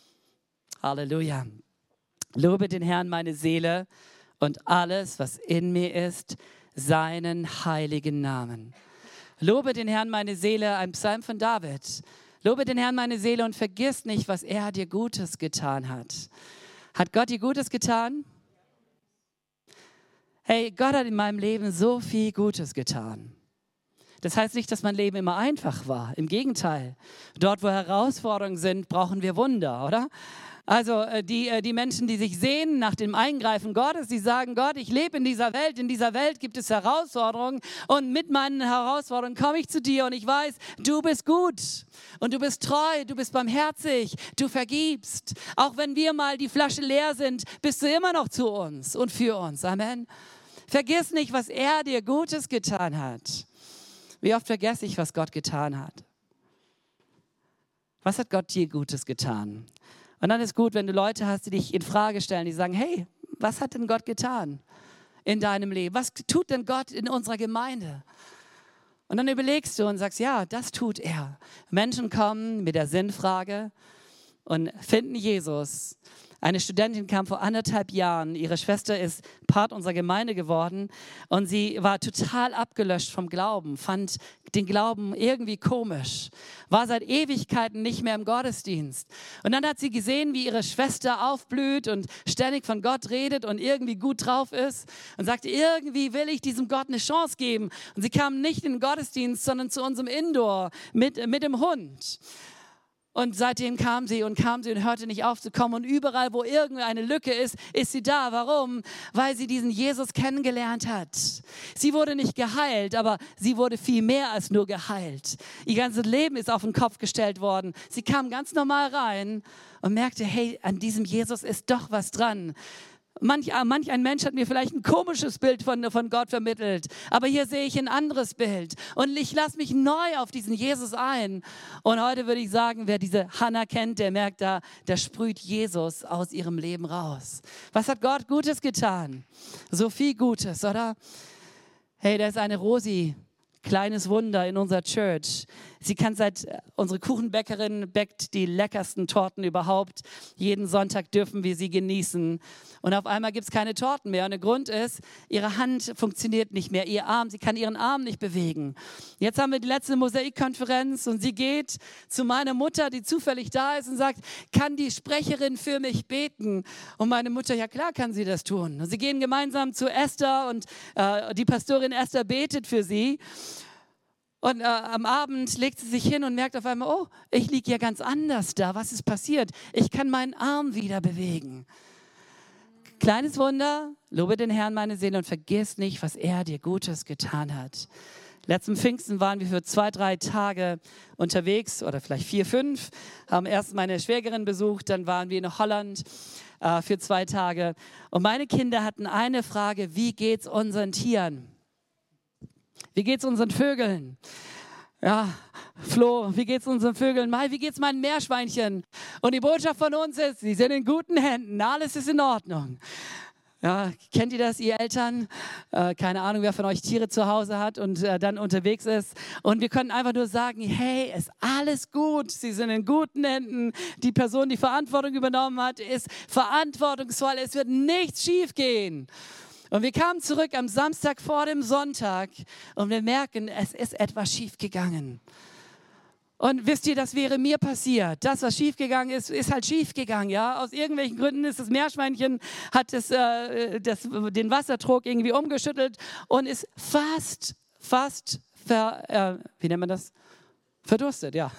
S2: Halleluja. Lobe den Herrn, meine Seele, und alles, was in mir ist, seinen heiligen Namen. Lobe den Herrn, meine Seele, ein Psalm von David. Lobe den Herrn, meine Seele, und vergiss nicht, was er dir Gutes getan hat. Hat Gott dir Gutes getan? Hey, Gott hat in meinem Leben so viel Gutes getan. Das heißt nicht, dass mein Leben immer einfach war. Im Gegenteil. Dort, wo Herausforderungen sind, brauchen wir Wunder, oder? Also die, die Menschen, die sich sehnen nach dem Eingreifen Gottes, die sagen, Gott, ich lebe in dieser Welt, in dieser Welt gibt es Herausforderungen und mit meinen Herausforderungen komme ich zu dir und ich weiß, du bist gut und du bist treu, du bist barmherzig, du vergibst. Auch wenn wir mal die Flasche leer sind, bist du immer noch zu uns und für uns. Amen. Vergiss nicht, was er dir Gutes getan hat. Wie oft vergesse ich, was Gott getan hat? Was hat Gott dir Gutes getan? Und dann ist gut, wenn du Leute hast, die dich in Frage stellen, die sagen, hey, was hat denn Gott getan in deinem Leben? Was tut denn Gott in unserer Gemeinde? Und dann überlegst du und sagst, ja, das tut er. Menschen kommen mit der Sinnfrage und finden Jesus. Eine Studentin kam vor anderthalb Jahren, ihre Schwester ist Part unserer Gemeinde geworden und sie war total abgelöscht vom Glauben, fand den Glauben irgendwie komisch, war seit Ewigkeiten nicht mehr im Gottesdienst. Und dann hat sie gesehen, wie ihre Schwester aufblüht und ständig von Gott redet und irgendwie gut drauf ist und sagte, irgendwie will ich diesem Gott eine Chance geben. Und sie kam nicht in den Gottesdienst, sondern zu unserem Indoor mit, mit dem Hund. Und seitdem kam sie und kam sie und hörte nicht auf zu kommen. Und überall, wo irgendeine Lücke ist, ist sie da. Warum? Weil sie diesen Jesus kennengelernt hat. Sie wurde nicht geheilt, aber sie wurde viel mehr als nur geheilt. Ihr ganzes Leben ist auf den Kopf gestellt worden. Sie kam ganz normal rein und merkte, hey, an diesem Jesus ist doch was dran. Manch, manch ein Mensch hat mir vielleicht ein komisches Bild von, von Gott vermittelt, aber hier sehe ich ein anderes Bild und ich lasse mich neu auf diesen Jesus ein. Und heute würde ich sagen, wer diese Hannah kennt, der merkt da, der sprüht Jesus aus ihrem Leben raus. Was hat Gott Gutes getan? So viel Gutes, oder? Hey, da ist eine Rosi. Kleines Wunder in unserer Church. Sie kann seit, unsere Kuchenbäckerin bäckt die leckersten Torten überhaupt. Jeden Sonntag dürfen wir sie genießen. Und auf einmal gibt es keine Torten mehr. Und der Grund ist, ihre Hand funktioniert nicht mehr, ihr Arm, sie kann ihren Arm nicht bewegen. Jetzt haben wir die letzte Mosaikkonferenz und sie geht zu meiner Mutter, die zufällig da ist und sagt, kann die Sprecherin für mich beten? Und meine Mutter, ja klar kann sie das tun. Und sie gehen gemeinsam zu Esther und äh, die Pastorin Esther betet für sie. Und äh, am Abend legt sie sich hin und merkt auf einmal, oh, ich liege ja ganz anders da. Was ist passiert? Ich kann meinen Arm wieder bewegen. Kleines Wunder, lobe den Herrn, meine Seele, und vergiss nicht, was er dir Gutes getan hat. Letzten Pfingsten waren wir für zwei, drei Tage unterwegs oder vielleicht vier, fünf. Haben erst meine Schwägerin besucht, dann waren wir in Holland äh, für zwei Tage. Und meine Kinder hatten eine Frage, wie geht's unseren Tieren? Wie geht's unseren Vögeln? Ja, Flo, wie geht's unseren Vögeln? Mai, wie geht's meinen Meerschweinchen? Und die Botschaft von uns ist, sie sind in guten Händen, alles ist in Ordnung. Ja, kennt ihr das, ihr Eltern? Äh, keine Ahnung, wer von euch Tiere zu Hause hat und äh, dann unterwegs ist. Und wir können einfach nur sagen, hey, ist alles gut. Sie sind in guten Händen. Die Person, die Verantwortung übernommen hat, ist verantwortungsvoll. Es wird nichts schief gehen. Und wir kamen zurück am Samstag vor dem Sonntag und wir merken, es ist etwas schiefgegangen. Und wisst ihr, das wäre mir passiert. Das, was schiefgegangen ist, ist halt schiefgegangen. Ja? Aus irgendwelchen Gründen ist das Meerschweinchen, hat das, äh, das, den Wassertrog irgendwie umgeschüttelt und ist fast, fast, ver, äh, wie nennt man das? Verdurstet, ja.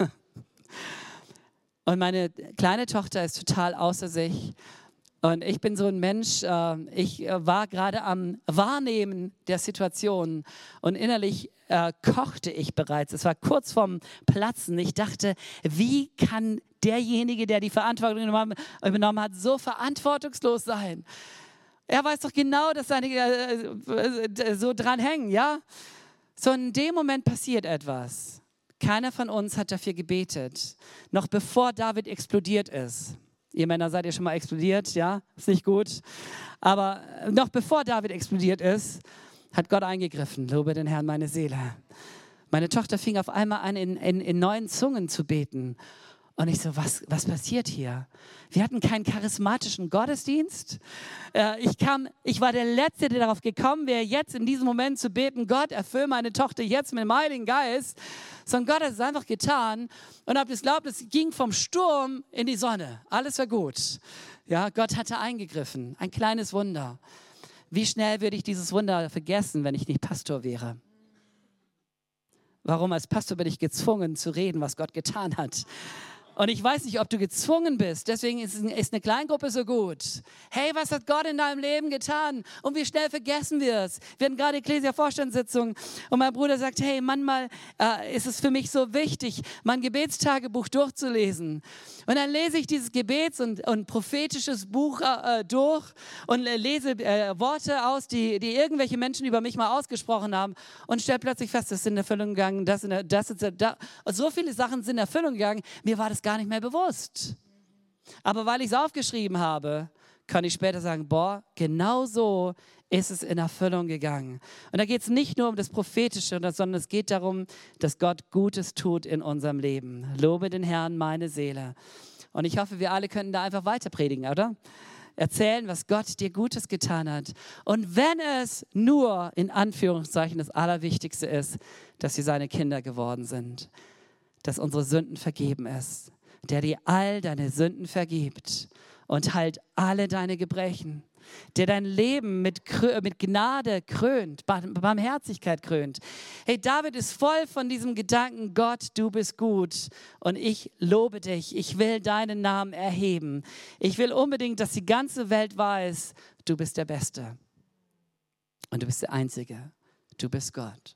S2: Und meine kleine Tochter ist total außer sich. Und ich bin so ein Mensch, äh, ich äh, war gerade am Wahrnehmen der Situation und innerlich äh, kochte ich bereits. Es war kurz vorm Platzen. Ich dachte, wie kann derjenige, der die Verantwortung übernommen hat, so verantwortungslos sein? Er weiß doch genau, dass seine äh, so dran hängen, ja? So in dem Moment passiert etwas. Keiner von uns hat dafür gebetet, noch bevor David explodiert ist. Ihr Männer seid ihr schon mal explodiert, ja? Ist nicht gut. Aber noch bevor David explodiert ist, hat Gott eingegriffen. Lobe den Herrn, meine Seele. Meine Tochter fing auf einmal an, in, in, in neuen Zungen zu beten. Und ich so, was, was passiert hier? Wir hatten keinen charismatischen Gottesdienst. Äh, ich, kam, ich war der Letzte, der darauf gekommen wäre, jetzt in diesem Moment zu beten, Gott, erfüll meine Tochter jetzt mit dem Heiligen Geist. Sondern Gott hat es einfach getan. Und habt ihr es glaubt, es ging vom Sturm in die Sonne. Alles war gut. Ja, Gott hatte eingegriffen. Ein kleines Wunder. Wie schnell würde ich dieses Wunder vergessen, wenn ich nicht Pastor wäre? Warum? Als Pastor bin ich gezwungen zu reden, was Gott getan hat. Und ich weiß nicht, ob du gezwungen bist. Deswegen ist, ist eine Kleingruppe so gut. Hey, was hat Gott in deinem Leben getan? Und wie schnell vergessen wir es? Wir hatten gerade Ekklesia-Vorstandssitzung und mein Bruder sagt, hey, manchmal äh, ist es für mich so wichtig, mein Gebetstagebuch durchzulesen. Und dann lese ich dieses Gebets- und, und prophetisches Buch äh, durch und lese äh, Worte aus, die, die irgendwelche Menschen über mich mal ausgesprochen haben und stelle plötzlich fest, das ist in Erfüllung gegangen, das, in, das ist da. Und so viele Sachen sind in Erfüllung gegangen. Mir war das gar nicht mehr bewusst. Aber weil ich es aufgeschrieben habe, kann ich später sagen, boah, genau so ist es in Erfüllung gegangen. Und da geht es nicht nur um das Prophetische, sondern es geht darum, dass Gott Gutes tut in unserem Leben. Lobe den Herrn, meine Seele. Und ich hoffe, wir alle könnten da einfach weiter predigen, oder? Erzählen, was Gott dir Gutes getan hat. Und wenn es nur, in Anführungszeichen, das Allerwichtigste ist, dass wir seine Kinder geworden sind, dass unsere Sünden vergeben ist, der dir all deine Sünden vergibt und heilt alle deine Gebrechen, der dein Leben mit, mit Gnade krönt, Barmherzigkeit krönt. Hey, David ist voll von diesem Gedanken, Gott, du bist gut und ich lobe dich, ich will deinen Namen erheben. Ich will unbedingt, dass die ganze Welt weiß, du bist der Beste und du bist der Einzige, du bist Gott.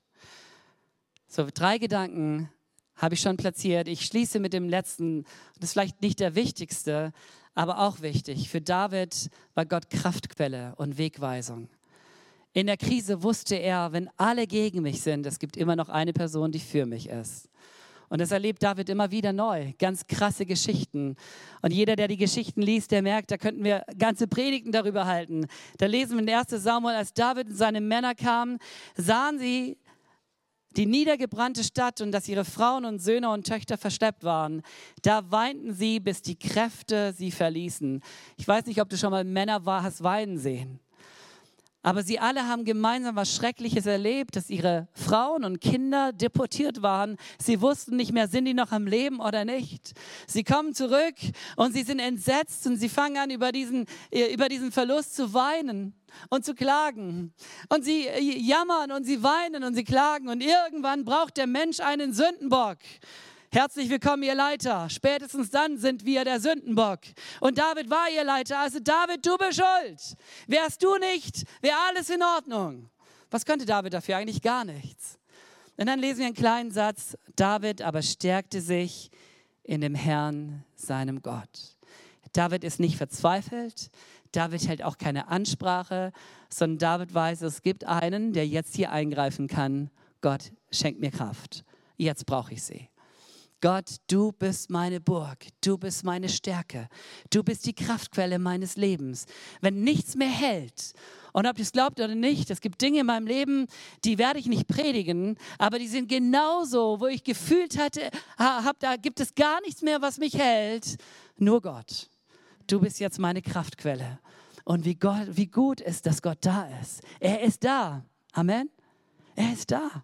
S2: So, drei Gedanken habe ich schon platziert. Ich schließe mit dem letzten, das ist vielleicht nicht der wichtigste, aber auch wichtig. Für David war Gott Kraftquelle und Wegweisung. In der Krise wusste er, wenn alle gegen mich sind, es gibt immer noch eine Person, die für mich ist. Und das erlebt David immer wieder neu. Ganz krasse Geschichten. Und jeder, der die Geschichten liest, der merkt, da könnten wir ganze Predigten darüber halten. Da lesen wir in ersten Samuel, als David und seine Männer kamen, sahen sie die niedergebrannte Stadt und dass ihre Frauen und Söhne und Töchter verschleppt waren. Da weinten sie, bis die Kräfte sie verließen. Ich weiß nicht, ob du schon mal Männer hast weinen sehen. Aber sie alle haben gemeinsam was Schreckliches erlebt, dass ihre Frauen und Kinder deportiert waren. Sie wussten nicht mehr, sind die noch am Leben oder nicht. Sie kommen zurück und sie sind entsetzt und sie fangen an, über diesen, über diesen Verlust zu weinen und zu klagen. Und sie jammern und sie weinen und sie klagen. Und irgendwann braucht der Mensch einen Sündenbock. Herzlich willkommen, ihr Leiter. Spätestens dann sind wir der Sündenbock. Und David war ihr Leiter. Also David, du bist schuld. Wärst du nicht, wäre alles in Ordnung. Was könnte David dafür? Eigentlich gar nichts. Und dann lesen wir einen kleinen Satz. David aber stärkte sich in dem Herrn, seinem Gott. David ist nicht verzweifelt. David hält auch keine Ansprache, sondern David weiß, es gibt einen, der jetzt hier eingreifen kann. Gott, schenkt mir Kraft. Jetzt brauche ich sie. Gott, du bist meine Burg, du bist meine Stärke, du bist die Kraftquelle meines Lebens. Wenn nichts mehr hält, und ob ihr es glaubt oder nicht, es gibt Dinge in meinem Leben, die werde ich nicht predigen, aber die sind genauso, wo ich gefühlt hatte, hab, da gibt es gar nichts mehr, was mich hält, nur Gott. Du bist jetzt meine Kraftquelle. Und wie, Gott, wie gut ist, dass Gott da ist. Er ist da. Amen. Er ist da.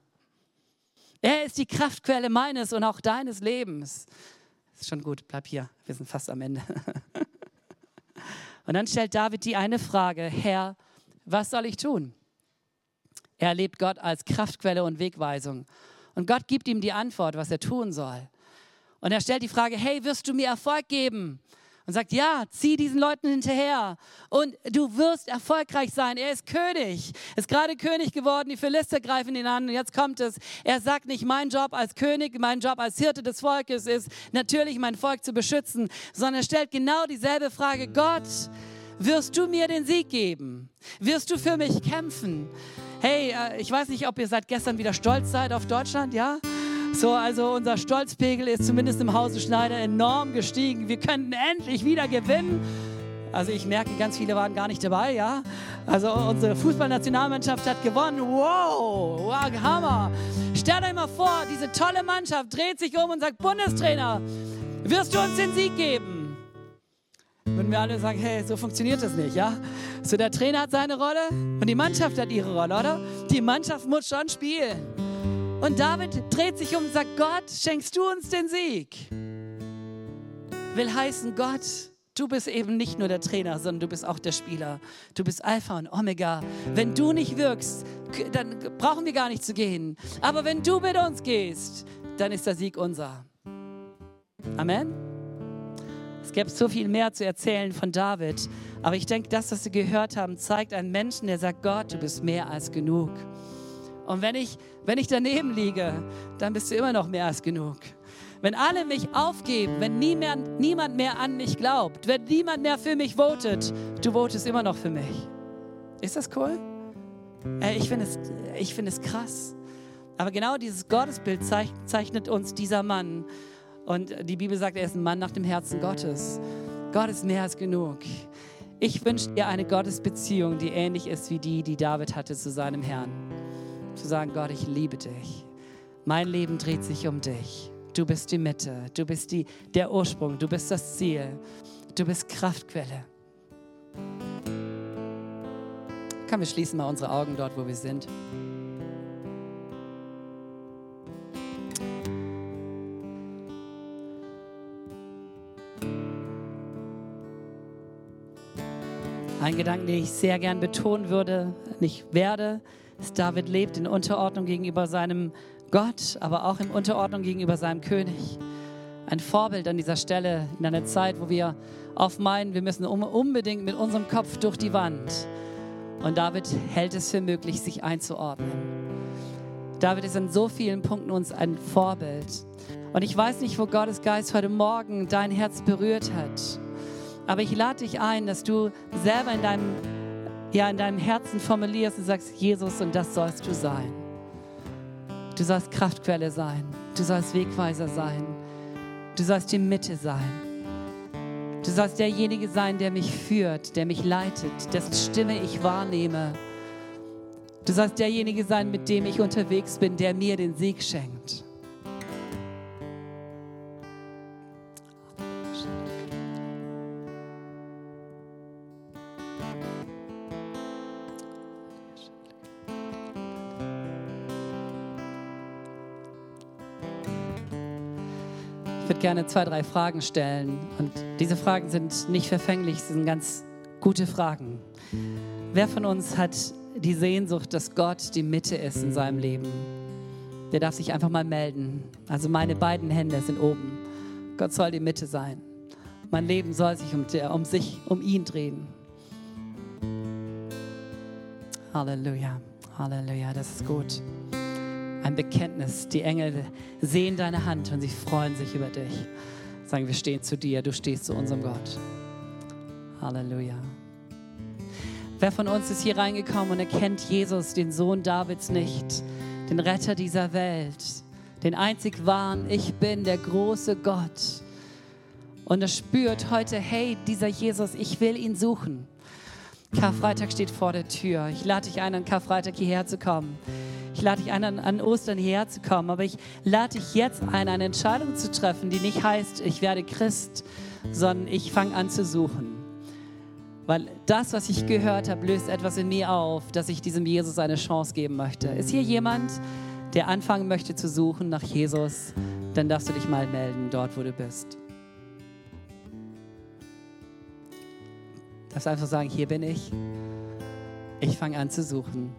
S2: Er ist die Kraftquelle meines und auch deines Lebens. Ist schon gut, bleib hier, wir sind fast am Ende. Und dann stellt David die eine Frage, Herr, was soll ich tun? Er erlebt Gott als Kraftquelle und Wegweisung. Und Gott gibt ihm die Antwort, was er tun soll. Und er stellt die Frage, hey, wirst du mir Erfolg geben? Und sagt, ja, zieh diesen Leuten hinterher und du wirst erfolgreich sein. Er ist König, ist gerade König geworden, die Philister greifen ihn an und jetzt kommt es. Er sagt nicht, mein Job als König, mein Job als Hirte des Volkes ist natürlich mein Volk zu beschützen, sondern er stellt genau dieselbe Frage, Gott, wirst du mir den Sieg geben? Wirst du für mich kämpfen? Hey, ich weiß nicht, ob ihr seit gestern wieder stolz seid auf Deutschland, ja? So, also unser Stolzpegel ist zumindest im Hause Schneider enorm gestiegen. Wir könnten endlich wieder gewinnen. Also ich merke, ganz viele waren gar nicht dabei, ja. Also unsere Fußballnationalmannschaft hat gewonnen. Wow, wow, Hammer. Stellt euch mal vor, diese tolle Mannschaft dreht sich um und sagt, Bundestrainer, wirst du uns den Sieg geben? Würden wir alle sagen, hey, so funktioniert das nicht, ja. So, der Trainer hat seine Rolle und die Mannschaft hat ihre Rolle, oder? Die Mannschaft muss schon spielen. Und David dreht sich um und sagt, Gott, schenkst du uns den Sieg? Will heißen, Gott, Du bist eben nicht nur der Trainer, sondern du bist auch der Spieler. Du bist Alpha und Omega. Wenn du nicht wirkst, dann brauchen wir gar nicht zu gehen. Aber wenn du mit uns gehst, dann ist der Sieg unser. Amen. Es gäbe so viel mehr zu erzählen von David. Aber ich denke, das, was wir gehört haben, zeigt einen Menschen, der sagt, Gott, du bist mehr als genug. Und wenn ich, wenn ich daneben liege, dann bist du immer noch mehr als genug. Wenn alle mich aufgeben, wenn niemand, niemand mehr an mich glaubt, wenn niemand mehr für mich votet, du votest immer noch für mich. Ist das cool? Ich finde es, ich finde es krass. Aber genau dieses Gottesbild zeichnet uns dieser Mann. Und die Bibel sagt, er ist ein Mann nach dem Herzen Gottes. Gott ist mehr als genug. Ich wünsche dir eine Gottesbeziehung, die ähnlich ist wie die, die David hatte zu seinem Herrn. Zu sagen, Gott, ich liebe dich. Mein Leben dreht sich um dich. Du bist die Mitte, du bist die, der Ursprung, du bist das Ziel, du bist Kraftquelle. Komm, wir schließen mal unsere Augen dort, wo wir sind. Ein Gedanke, den ich sehr gern betonen würde, nicht werde, ist, David lebt in Unterordnung gegenüber seinem Gott, aber auch in Unterordnung gegenüber seinem König. Ein Vorbild an dieser Stelle in einer Zeit, wo wir oft meinen, wir müssen unbedingt mit unserem Kopf durch die Wand. Und David hält es für möglich, sich einzuordnen. David ist in so vielen Punkten uns ein Vorbild. Und ich weiß nicht, wo Gottes Geist heute Morgen dein Herz berührt hat. Aber ich lade dich ein, dass du selber in deinem, ja, in deinem Herzen formulierst und sagst, Jesus, und das sollst du sein. Du sollst Kraftquelle sein. Du sollst Wegweiser sein. Du sollst die Mitte sein. Du sollst derjenige sein, der mich führt, der mich leitet, dessen Stimme ich wahrnehme. Du sollst derjenige sein, mit dem ich unterwegs bin, der mir den Sieg schenkt. Ich würde gerne zwei, drei Fragen stellen. Und diese Fragen sind nicht verfänglich, sie sind ganz gute Fragen. Wer von uns hat die Sehnsucht, dass Gott die Mitte ist in seinem Leben? Der darf sich einfach mal melden. Also meine beiden Hände sind oben. Gott soll die Mitte sein. Mein Leben soll sich um, der, um sich, um ihn drehen. Halleluja, Halleluja, das ist gut. Ein Bekenntnis. Die Engel sehen deine Hand und sie freuen sich über dich. Sagen, wir stehen zu dir, du stehst zu unserem Gott. Halleluja. Wer von uns ist hier reingekommen und erkennt Jesus, den Sohn Davids, nicht? Den Retter dieser Welt, den einzig wahren, ich bin der große Gott. Und er spürt heute, hey, dieser Jesus, ich will ihn suchen. Karfreitag steht vor der Tür. Ich lade dich ein, an Karfreitag hierher zu kommen. Ich lade dich ein, an, an Ostern hierher zu kommen, aber ich lade dich jetzt ein, eine Entscheidung zu treffen, die nicht heißt, ich werde Christ, sondern ich fange an zu suchen. Weil das, was ich gehört habe, löst etwas in mir auf, dass ich diesem Jesus eine Chance geben möchte. Ist hier jemand, der anfangen möchte zu suchen nach Jesus? Dann darfst du dich mal melden, dort wo du bist. Du darfst einfach sagen, hier bin ich. Ich fange an zu suchen.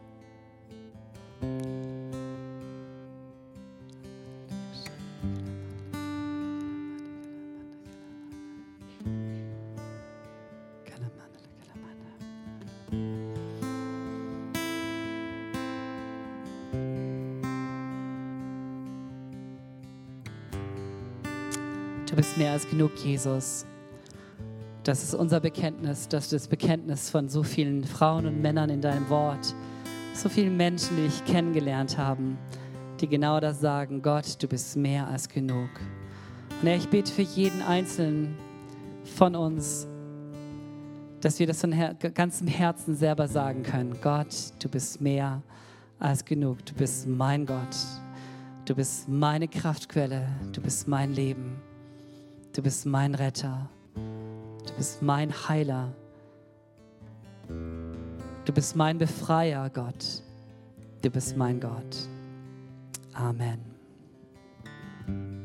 S2: Du bist mehr als genug, Jesus. Das ist unser Bekenntnis, das ist das Bekenntnis von so vielen Frauen und Männern in deinem Wort, so vielen Menschen, die dich kennengelernt haben, die genau das sagen, Gott, du bist mehr als genug. Und Herr, ich bete für jeden Einzelnen von uns, dass wir das von her- ganzem Herzen selber sagen können, Gott, du bist mehr als genug, du bist mein Gott, du bist meine Kraftquelle, du bist mein Leben. Du bist mein Retter. Du bist mein Heiler. Du bist mein Befreier, Gott. Du bist mein Gott. Amen.